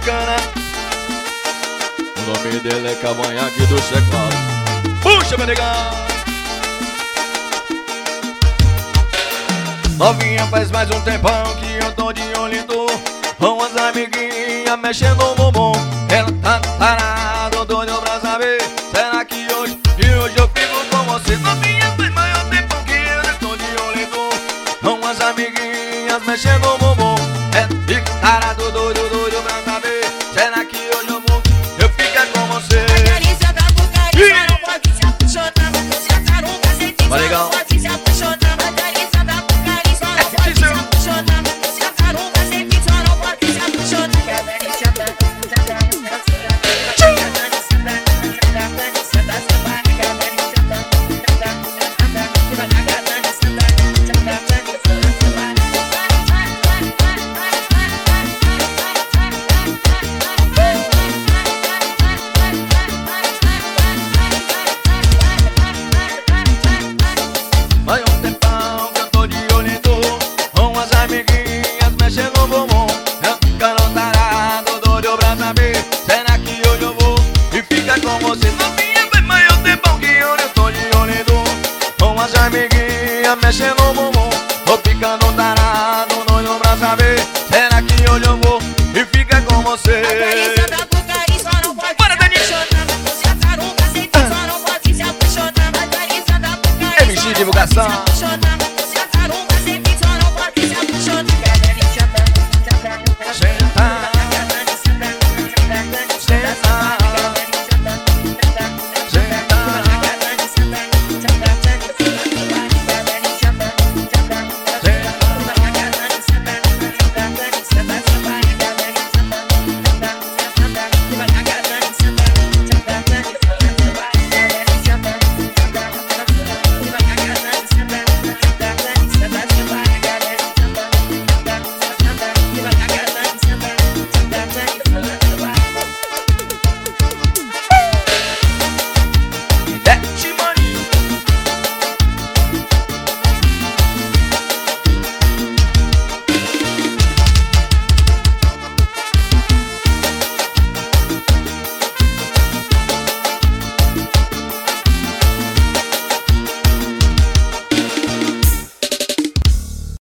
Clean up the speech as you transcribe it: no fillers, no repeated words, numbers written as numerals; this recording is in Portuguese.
bacana. O nome dele é Cavanhaque do Checlado. Puxa, meu negão. Novinha, faz mais um tempão que eu tô de olho em tu. Com as amiguinhas mexendo no bumbum. Ela tá parada, doido pra saber. Será que hoje eu fico com você? Novinha, faz mais um tempão que eu tô de olho em tu. Com as amiguinhas mexendo no bumbum. Ela fica parado, doido pra saber. Será que hoje eu fico com você? A carícia da bucaria não pode se apaixonar. Se a caruca sente Vai, legal. não pode se apaixonar. A carícia da bucaria só não pode se apaixonar. Se a caruca sente só não pode se apaixonar. A carícia da Vai um tempão que eu tô de olho em tu. Com as amiguinhas mexendo no bumbum. Eu fico tarado, doido pra saber. Será que hoje eu vou e fica com você? Novinha, vai mais um tempão que eu tô de olho em tu. Com as amiguinhas mexendo no bumbum. Tô ficando tarado, doido pra saber. Será que hoje eu vou e fica com você?